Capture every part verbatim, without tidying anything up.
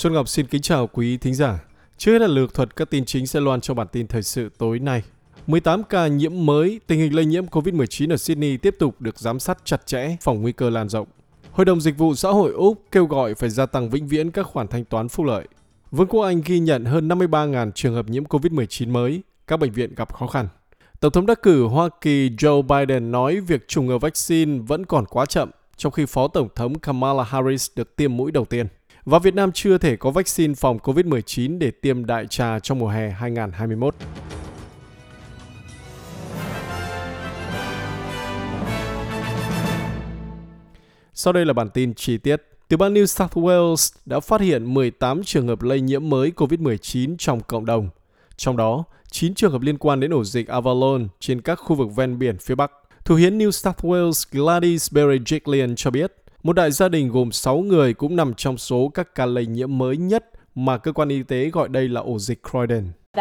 Xuân Ngọc xin kính chào quý thính giả. Trước hết là lược thuật các tin chính sẽ loan trong bản tin thời sự tối nay. mười tám ca nhiễm mới, tình hình lây nhiễm covid mười chín ở Sydney tiếp tục được giám sát chặt chẽ, phòng nguy cơ lan rộng. Hội đồng Dịch vụ Xã hội Úc kêu gọi phải gia tăng vĩnh viễn các khoản thanh toán phúc lợi. Vương quốc Anh ghi nhận hơn năm mươi ba nghìn trường hợp nhiễm covid mười chín mới, các bệnh viện gặp khó khăn. Tổng thống đắc cử Hoa Kỳ Joe Biden nói việc chủng ngừa vaccine vẫn còn quá chậm, trong khi Phó Tổng thống Kamala Harris được tiêm mũi đầu tiên. Và Việt Nam chưa thể có vaccine phòng covid mười chín để tiêm đại trà trong mùa hè hai không hai mốt. Sau đây là bản tin chi tiết. Tiểu bang New South Wales đã phát hiện mười tám trường hợp lây nhiễm mới covid mười chín trong cộng đồng. Trong đó, chín trường hợp liên quan đến ổ dịch Avalon trên các khu vực ven biển phía Bắc. Thủ hiến New South Wales Gladys Berejiklian cho biết, một đại gia đình gồm sáu người cũng nằm trong số các ca lây nhiễm mới nhất mà cơ quan y tế gọi đây là ổ dịch Croydon.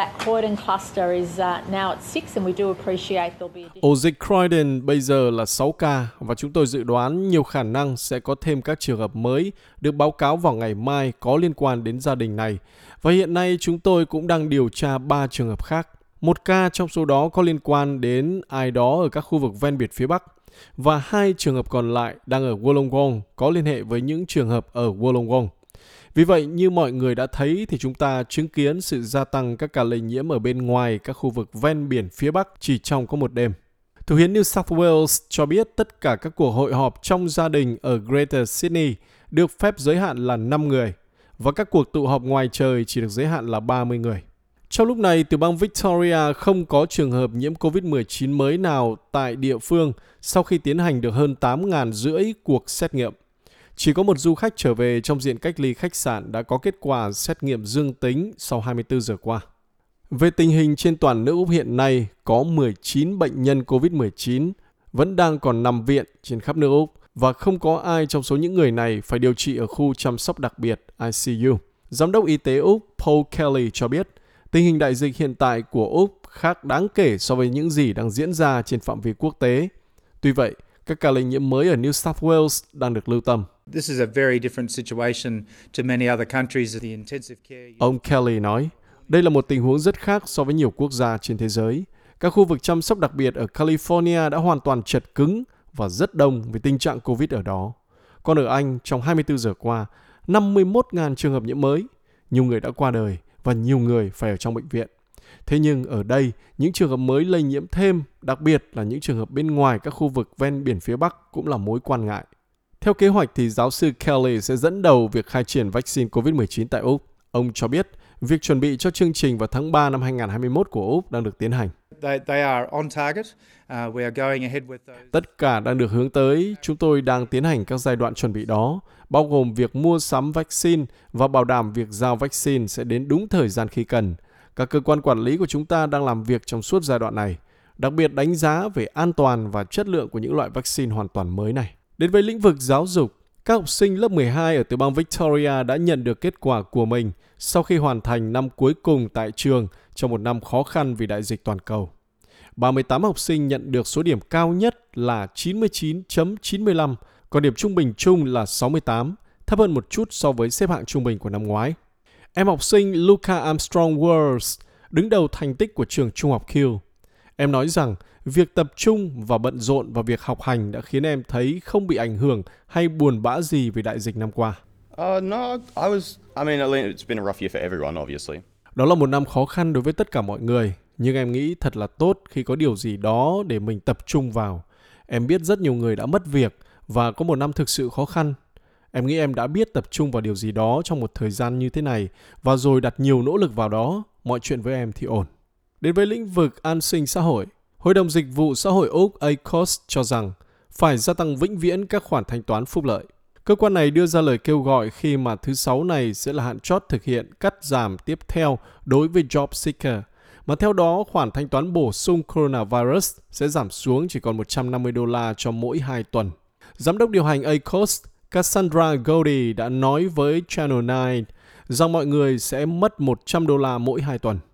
Ổ dịch Croydon bây giờ là sáu ca và chúng tôi dự đoán nhiều khả năng sẽ có thêm các trường hợp mới được báo cáo vào ngày mai có liên quan đến gia đình này. Và hiện nay chúng tôi cũng đang điều tra ba trường hợp khác. Một ca trong số đó có liên quan đến ai đó ở các khu vực ven biển phía Bắc. Và hai trường hợp còn lại đang ở Wollongong có liên hệ với những trường hợp ở Wollongong. Vì vậy, như mọi người đã thấy thì chúng ta chứng kiến sự gia tăng các ca lây nhiễm ở bên ngoài các khu vực ven biển phía Bắc chỉ trong có một đêm. Thủ hiến New South Wales cho biết tất cả các cuộc hội họp trong gia đình ở Greater Sydney được phép giới hạn là năm người và các cuộc tụ họp ngoài trời chỉ được giới hạn là ba mươi người. Trong lúc này, tiểu bang Victoria không có trường hợp nhiễm covid mười chín mới nào tại địa phương sau khi tiến hành được hơn tám nghìn rưỡi cuộc xét nghiệm. Chỉ có một du khách trở về trong diện cách ly khách sạn đã có kết quả xét nghiệm dương tính sau hai mươi tư giờ qua. Về tình hình trên toàn nước Úc hiện nay, có mười chín bệnh nhân covid mười chín vẫn đang còn nằm viện trên khắp nước Úc và không có ai trong số những người này phải điều trị ở khu chăm sóc đặc biệt I C U. Giám đốc Y tế Úc Paul Kelly cho biết, tình hình đại dịch hiện tại của Úc khác đáng kể so với những gì đang diễn ra trên phạm vi quốc tế. Tuy vậy, các ca lây nhiễm mới ở New South Wales đang được lưu tâm. This is a very different situation to many other countries. The intensive care... Ông Kelly nói, đây là một tình huống rất khác so với nhiều quốc gia trên thế giới. Các khu vực chăm sóc đặc biệt ở California đã hoàn toàn chật cứng và rất đông vì tình trạng Covid ở đó. Còn ở Anh, trong hai mươi tư giờ qua, năm mươi mốt nghìn trường hợp nhiễm mới. Nhiều người đã qua đời và nhiều người phải ở trong bệnh viện. Thế nhưng ở đây, những trường hợp mới lây nhiễm thêm, đặc biệt là những trường hợp bên ngoài các khu vực ven biển phía Bắc cũng là mối quan ngại. Theo kế hoạch thì giáo sư Kelly sẽ dẫn đầu việc khai triển vaccine covid mười chín tại Úc. Ông cho biết việc chuẩn bị cho chương trình vào tháng ba năm hai không hai mốt của Úc đang được tiến hành. They, they are on target. Uh, we are going ahead with those. Tất cả đang được hướng tới. Chúng tôi đang tiến hành các giai đoạn chuẩn bị đó, bao gồm việc mua sắm vaccine và bảo đảm việc giao vaccine sẽ đến đúng thời gian khi cần. Các cơ quan quản lý của chúng ta đang làm việc trong suốt giai đoạn này, đặc biệt đánh giá về an toàn và chất lượng của những loại vaccine hoàn toàn mới này. Đến với lĩnh vực giáo dục, các học sinh lớp mười hai ở tiểu bang Victoria đã nhận được kết quả của mình sau khi hoàn thành năm cuối cùng tại trường trong một năm khó khăn vì đại dịch toàn cầu. ba mươi tám học sinh nhận được số điểm cao nhất là chín mươi chín phẩy chín mươi lăm, còn điểm trung bình chung là sáu mươi tám, thấp hơn một chút so với xếp hạng trung bình của năm ngoái. Em học sinh Luca Armstrong Words đứng đầu thành tích của trường trung học Keele. Em nói rằng việc tập trung và bận rộn vào việc học hành đã khiến em thấy không bị ảnh hưởng hay buồn bã gì về đại dịch năm qua. Uh, no, I was. I mean, it's been a rough year for everyone, obviously. Đó là một năm khó khăn đối với tất cả mọi người, nhưng em nghĩ thật là tốt khi có điều gì đó để mình tập trung vào. Em biết rất nhiều người đã mất việc và có một năm thực sự khó khăn. Em nghĩ em đã biết tập trung vào điều gì đó trong một thời gian như thế này và rồi đặt nhiều nỗ lực vào đó, mọi chuyện với em thì ổn. Đến với lĩnh vực an sinh xã hội, Hội đồng Dịch vụ Xã hội Úc A C O S cho rằng phải gia tăng vĩnh viễn các khoản thanh toán phúc lợi. Cơ quan này đưa ra lời kêu gọi khi mà thứ Sáu này sẽ là hạn chót thực hiện cắt giảm tiếp theo đối với Job Seeker, mà theo đó khoản thanh toán bổ sung coronavirus sẽ giảm xuống chỉ còn một trăm năm mươi đô la cho mỗi hai tuần. Giám đốc điều hành A C O S Cassandra Goldie đã nói với Channel chín rằng mọi người sẽ mất một trăm đô la mỗi hai tuần.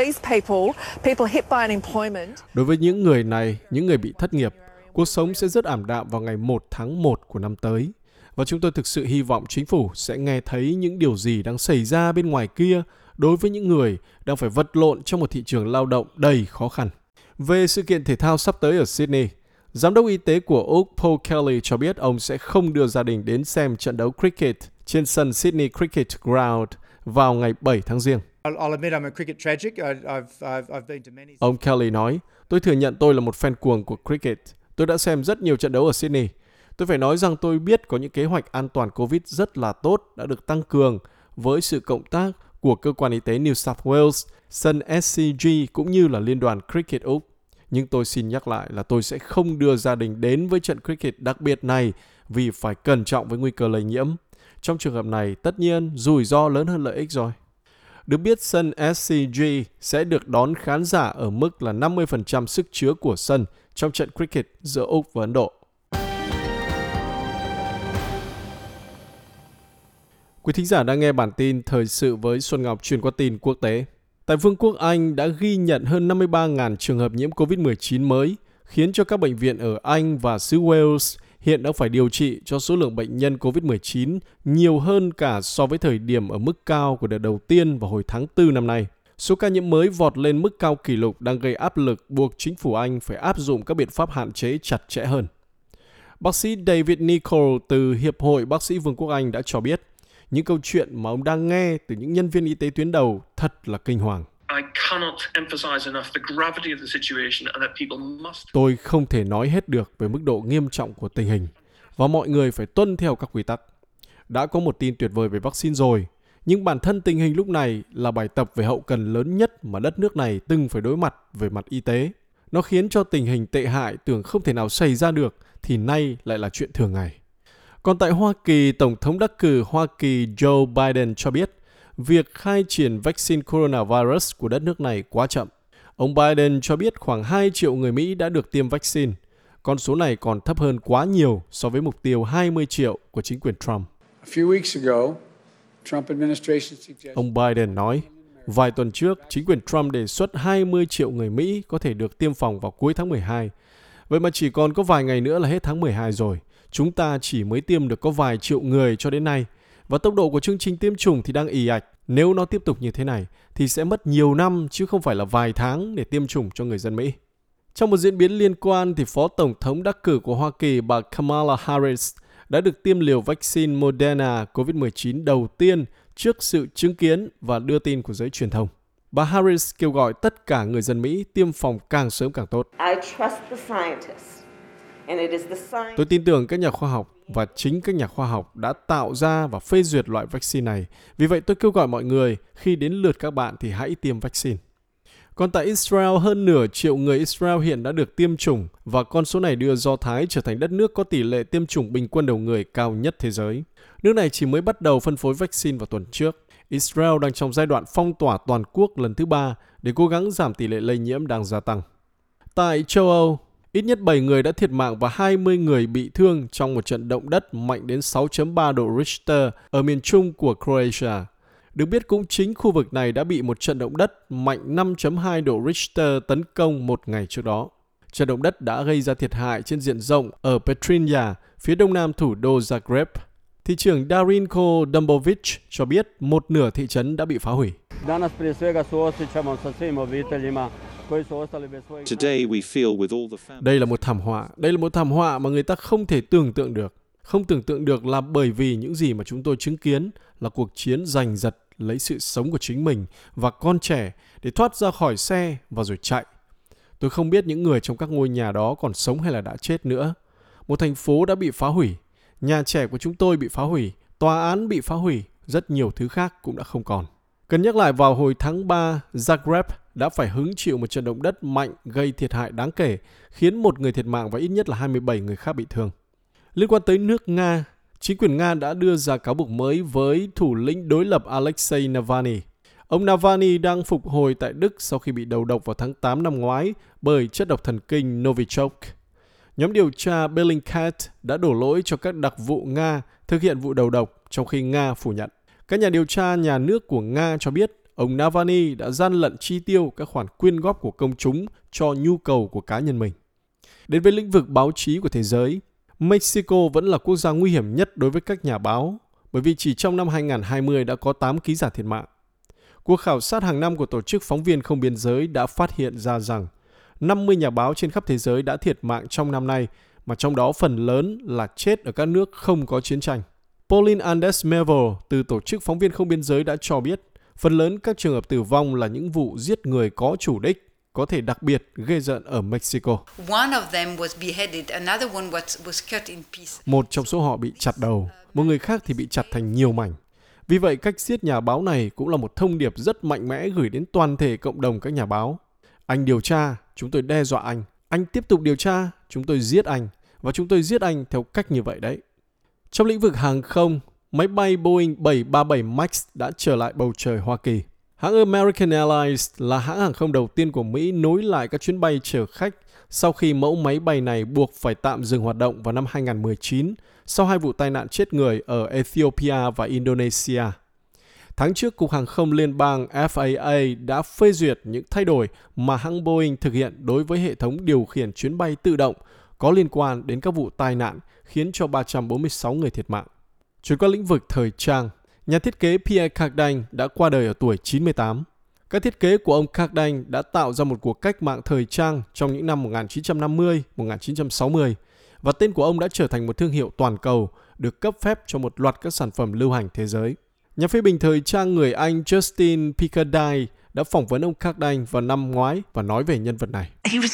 Đối với những người này, những người bị thất nghiệp, cuộc sống sẽ rất ảm đạm vào ngày một tháng một của năm tới. Và chúng tôi thực sự hy vọng chính phủ sẽ nghe thấy những điều gì đang xảy ra bên ngoài kia đối với những người đang phải vật lộn trong một thị trường lao động đầy khó khăn. Về sự kiện thể thao sắp tới ở Sydney, Giám đốc y tế của Úc Paul Kelly cho biết ông sẽ không đưa gia đình đến xem trận đấu cricket trên sân Sydney Cricket Ground vào ngày bảy tháng Giêng. I'll admit I'm a cricket tragic. I- I've, I've, I've been to many. Ông Kelly nói, tôi thừa nhận tôi là một fan cuồng của cricket. Tôi đã xem rất nhiều trận đấu ở Sydney. Tôi phải nói rằng tôi biết có những kế hoạch an toàn Covid rất là tốt đã được tăng cường với sự cộng tác của cơ quan y tế New South Wales, sân S C G cũng như là Liên đoàn Cricket Úc. Nhưng tôi xin nhắc lại là tôi sẽ không đưa gia đình đến với trận cricket đặc biệt này vì phải cẩn trọng với nguy cơ lây nhiễm. Trong trường hợp này, tất nhiên, rủi ro lớn hơn lợi ích rồi. Được biết, sân S C G sẽ được đón khán giả ở mức là năm mươi phần trăm sức chứa của sân trong trận cricket giữa Úc và Ấn Độ. Quý thính giả đang nghe bản tin thời sự với Xuân Ngọc truyền qua tin quốc tế. Tại Vương quốc Anh đã ghi nhận hơn năm mươi ba nghìn trường hợp nhiễm covid mười chín mới, khiến cho các bệnh viện ở Anh và xứ Wales hiện đã phải điều trị cho số lượng bệnh nhân covid mười chín nhiều hơn cả so với thời điểm ở mức cao của đợt đầu tiên vào hồi tháng tư năm nay. Số ca nhiễm mới vọt lên mức cao kỷ lục đang gây áp lực buộc chính phủ Anh phải áp dụng các biện pháp hạn chế chặt chẽ hơn. Bác sĩ David Nicol từ Hiệp hội Bác sĩ Vương quốc Anh đã cho biết, những câu chuyện mà ông đang nghe từ những nhân viên y tế tuyến đầu thật là kinh hoàng. Tôi không thể nói hết được về mức độ nghiêm trọng của tình hình và mọi người phải tuân theo các quy tắc. Đã có một tin tuyệt vời về vaccine rồi, nhưng bản thân tình hình lúc này là bài tập về hậu cần lớn nhất mà đất nước này từng phải đối mặt về mặt y tế. Nó khiến cho tình hình tệ hại tưởng không thể nào xảy ra được thì nay lại là chuyện thường ngày. Còn tại Hoa Kỳ, Tổng thống đắc cử Hoa Kỳ Joe Biden cho biết việc khai triển vaccine coronavirus của đất nước này quá chậm. Ông Biden cho biết khoảng hai triệu người Mỹ đã được tiêm vaccine. Con số này còn thấp hơn quá nhiều so với mục tiêu hai mươi triệu của chính quyền Trump. Ông Biden nói, vài tuần trước, chính quyền Trump đề xuất hai mươi triệu người Mỹ có thể được tiêm phòng vào cuối tháng mười hai. Vậy mà chỉ còn có vài ngày nữa là hết tháng mười hai rồi. Chúng ta chỉ mới tiêm được có vài triệu người cho đến nay. Và tốc độ của chương trình tiêm chủng thì đang ì ạch. Nếu nó tiếp tục như thế này thì sẽ mất nhiều năm chứ không phải là vài tháng để tiêm chủng cho người dân Mỹ. Trong một diễn biến liên quan thì Phó Tổng thống đắc cử của Hoa Kỳ bà Kamala Harris đã được tiêm liều vaccine Moderna covid mười chín đầu tiên trước sự chứng kiến và đưa tin của giới truyền thông. Bà Harris kêu gọi tất cả người dân Mỹ tiêm phòng càng sớm càng tốt. Tôi tin tưởng các nhà khoa học và chính các nhà khoa học đã tạo ra và phê duyệt loại vaccine này. Vì vậy tôi kêu gọi mọi người khi đến lượt các bạn thì hãy tiêm vaccine. Còn tại Israel, hơn nửa triệu người Israel hiện đã được tiêm chủng và con số này đưa Do Thái trở thành đất nước có tỷ lệ tiêm chủng bình quân đầu người cao nhất thế giới. Nước này chỉ mới bắt đầu phân phối vaccine vào tuần trước. Israel đang trong giai đoạn phong tỏa toàn quốc lần thứ ba để cố gắng giảm tỷ lệ lây nhiễm đang gia tăng. Tại châu Âu, ít nhất bảy người đã thiệt mạng và hai mươi người bị thương trong một trận động đất mạnh đến sáu phẩy ba độ Richter ở miền trung của Croatia. Được biết cũng chính khu vực này đã bị một trận động đất mạnh năm phẩy hai độ Richter tấn công một ngày trước đó. Trận động đất đã gây ra thiệt hại trên diện rộng ở Petrinja, phía đông nam thủ đô Zagreb. Thị trưởng Darinko Dumbovic cho biết một nửa thị trấn đã bị phá hủy. Đây là một thảm họa, đây là một thảm họa mà người ta không thể tưởng tượng được. Không tưởng tượng được là bởi vì những gì mà chúng tôi chứng kiến là cuộc chiến giành giật lấy sự sống của chính mình và con trẻ để thoát ra khỏi xe và rồi chạy. Tôi không biết những người trong các ngôi nhà đó còn sống hay là đã chết nữa. Một thành phố đã bị phá hủy, nhà trẻ của chúng tôi bị phá hủy, tòa án bị phá hủy, rất nhiều thứ khác cũng đã không còn. Cần nhắc lại vào hồi tháng ba, Zagreb đã phải hứng chịu một trận động đất mạnh gây thiệt hại đáng kể, khiến một người thiệt mạng và ít nhất là hai mươi bảy người khác bị thương. Liên quan tới nước Nga, chính quyền Nga đã đưa ra cáo buộc mới với thủ lĩnh đối lập Alexei Navalny. Ông Navalny đang phục hồi tại Đức sau khi bị đầu độc vào tháng tám năm ngoái bởi chất độc thần kinh Novichok. Nhóm điều tra Bellingcat đã đổ lỗi cho các đặc vụ Nga thực hiện vụ đầu độc, trong khi Nga phủ nhận. Các nhà điều tra nhà nước của Nga cho biết ông Navalny đã gian lận chi tiêu các khoản quyên góp của công chúng cho nhu cầu của cá nhân mình. Đến với lĩnh vực báo chí của thế giới, Mexico vẫn là quốc gia nguy hiểm nhất đối với các nhà báo, bởi vì chỉ trong năm hai không hai không đã có tám ký giả thiệt mạng. Cuộc khảo sát hàng năm của Tổ chức Phóng viên Không Biên giới đã phát hiện ra rằng năm mươi nhà báo trên khắp thế giới đã thiệt mạng trong năm nay, mà trong đó phần lớn là chết ở các nước không có chiến tranh. Pauline Andes Melville từ Tổ chức Phóng viên Không Biên giới đã cho biết, phần lớn các trường hợp tử vong là những vụ giết người có chủ đích, có thể đặc biệt ghê rợn ở Mexico. Một trong số họ bị chặt đầu, một người khác thì bị chặt thành nhiều mảnh. Vì vậy, cách giết nhà báo này cũng là một thông điệp rất mạnh mẽ gửi đến toàn thể cộng đồng các nhà báo. Anh điều tra, chúng tôi đe dọa anh. Anh tiếp tục điều tra, chúng tôi giết anh. Và chúng tôi giết anh theo cách như vậy đấy. Trong lĩnh vực hàng không, máy bay Boeing bảy ba bảy Max đã trở lại bầu trời Hoa Kỳ. Hãng American Airlines là hãng hàng không đầu tiên của Mỹ nối lại các chuyến bay chở khách sau khi mẫu máy bay này buộc phải tạm dừng hoạt động vào năm hai không một chín sau hai vụ tai nạn chết người ở Ethiopia và Indonesia. Tháng trước, Cục Hàng không Liên bang F A A đã phê duyệt những thay đổi mà hãng Boeing thực hiện đối với hệ thống điều khiển chuyến bay tự động có liên quan đến các vụ tai nạn khiến cho ba trăm bốn mươi sáu người thiệt mạng. Chuyển qua lĩnh vực thời trang, nhà thiết kế Pierre Cardin đã qua đời ở tuổi chín mươi tám. Các thiết kế của ông Cardin đã tạo ra một cuộc cách mạng thời trang trong những năm một nghìn chín trăm năm mươi đến một nghìn chín trăm sáu mươi, và tên của ông đã trở thành một thương hiệu toàn cầu, được cấp phép cho một loạt các sản phẩm lưu hành thế giới. Nhà phê bình thời trang người Anh Justin Piccardie đã phỏng vấn ông Cardin vào năm ngoái và nói về nhân vật này.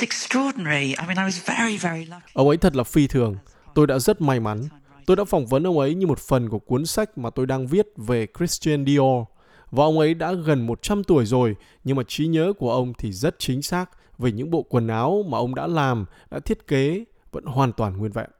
Ông ấy thật là phi thường. Tôi đã rất may mắn. Tôi đã phỏng vấn ông ấy như một phần của cuốn sách mà tôi đang viết về Christian Dior. Và ông ấy đã gần một trăm tuổi rồi, nhưng mà trí nhớ của ông thì rất chính xác về những bộ quần áo mà ông đã làm, đã thiết kế, vẫn hoàn toàn nguyên vẹn.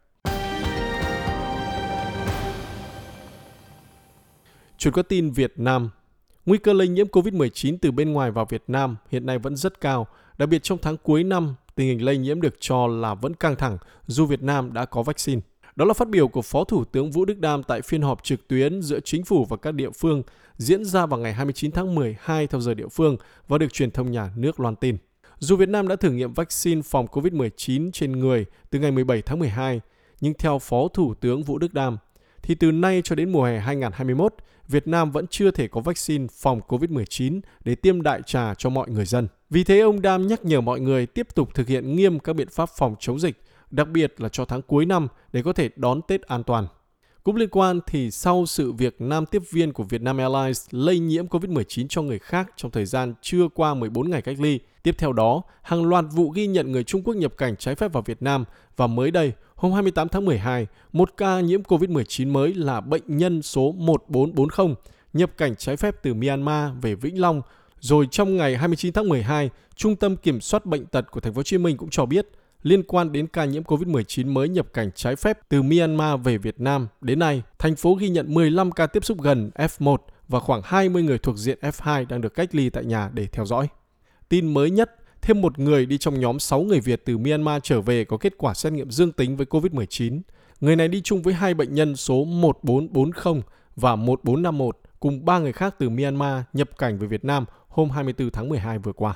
Chuyển qua tin Việt Nam. Nguy cơ lây nhiễm covid mười chín từ bên ngoài vào Việt Nam hiện nay vẫn rất cao, đặc biệt trong tháng cuối năm, tình hình lây nhiễm được cho là vẫn căng thẳng dù Việt Nam đã có vaccine. Đó là phát biểu của Phó Thủ tướng Vũ Đức Đam tại phiên họp trực tuyến giữa chính phủ và các địa phương diễn ra vào ngày hai mươi chín tháng mười hai theo giờ địa phương và được truyền thông nhà nước loan tin. Dù Việt Nam đã thử nghiệm vaccine phòng covid mười chín trên người từ ngày mười bảy tháng mười hai, nhưng theo Phó Thủ tướng Vũ Đức Đam, thì từ nay cho đến mùa hè hai không hai mốt, Việt Nam vẫn chưa thể có vaccine phòng covid mười chín để tiêm đại trà cho mọi người dân. Vì thế, ông Đam nhắc nhở mọi người tiếp tục thực hiện nghiêm các biện pháp phòng chống dịch, đặc biệt là cho tháng cuối năm để có thể đón Tết an toàn. Cũng liên quan thì sau sự việc nam tiếp viên của Vietnam Airlines lây nhiễm covid mười chín cho người khác trong thời gian chưa qua mười bốn ngày cách ly, tiếp theo đó, hàng loạt vụ ghi nhận người Trung Quốc nhập cảnh trái phép vào Việt Nam, và mới đây, hôm hai mươi tám tháng mười hai, một ca nhiễm covid mười chín mới là bệnh nhân số một bốn bốn không nhập cảnh trái phép từ Myanmar về Vĩnh Long. Rồi trong ngày hai mươi chín tháng mười hai, Trung tâm Kiểm soát Bệnh tật của Thành phố Hồ Chí Minh cũng cho biết, liên quan đến ca nhiễm covid mười chín mới nhập cảnh trái phép từ Myanmar về Việt Nam, đến nay, thành phố ghi nhận mười lăm ca tiếp xúc gần F một và khoảng hai mươi người thuộc diện F hai đang được cách ly tại nhà để theo dõi. Tin mới nhất, thêm một người đi trong nhóm sáu người Việt từ Myanmar trở về có kết quả xét nghiệm dương tính với covid mười chín. Người này đi chung với hai bệnh nhân số một bốn bốn không và một bốn năm một cùng ba người khác từ Myanmar nhập cảnh về Việt Nam hôm hai mươi tư tháng mười hai vừa qua.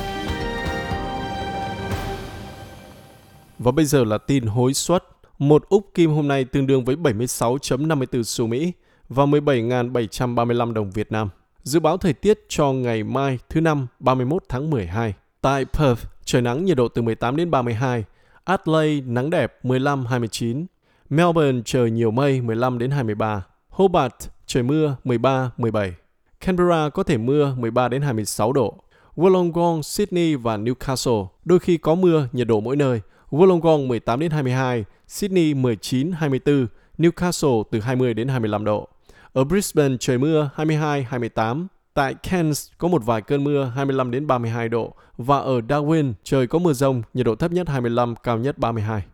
Và bây giờ là tin hối suất. Một úc kim hôm nay tương đương với bảy mươi sáu phẩy năm mươi tư xu Mỹ và mười bảy nghìn bảy trăm ba mươi lăm đồng Việt Nam. Dự báo thời tiết cho ngày mai thứ Năm ba mươi mốt tháng mười hai. Tại Perth, trời nắng, nhiệt độ từ mười tám đến ba mươi hai. Adelaide, nắng đẹp, mười lăm đến hai mươi chín. Melbourne, trời nhiều mây, mười lăm đến hai mươi ba. Hobart, trời mưa, mười ba đến mười bảy. Canberra có thể mưa, mười ba đến hai mươi sáu độ. Wollongong, Sydney và Newcastle, đôi khi có mưa, nhiệt độ mỗi nơi. Wollongong mười tám đến hai mươi hai, Sydney mười chín đến hai mươi tư, Newcastle từ hai mươi đến hai mươi lăm độ. Ở Brisbane trời mưa hai mươi hai đến hai mươi tám. Tại Cairns có một vài cơn mưa hai mươi lăm đến ba mươi hai độ. Và ở Darwin trời có mưa rông, nhiệt độ thấp nhất hai mươi lăm, cao nhất ba mươi hai.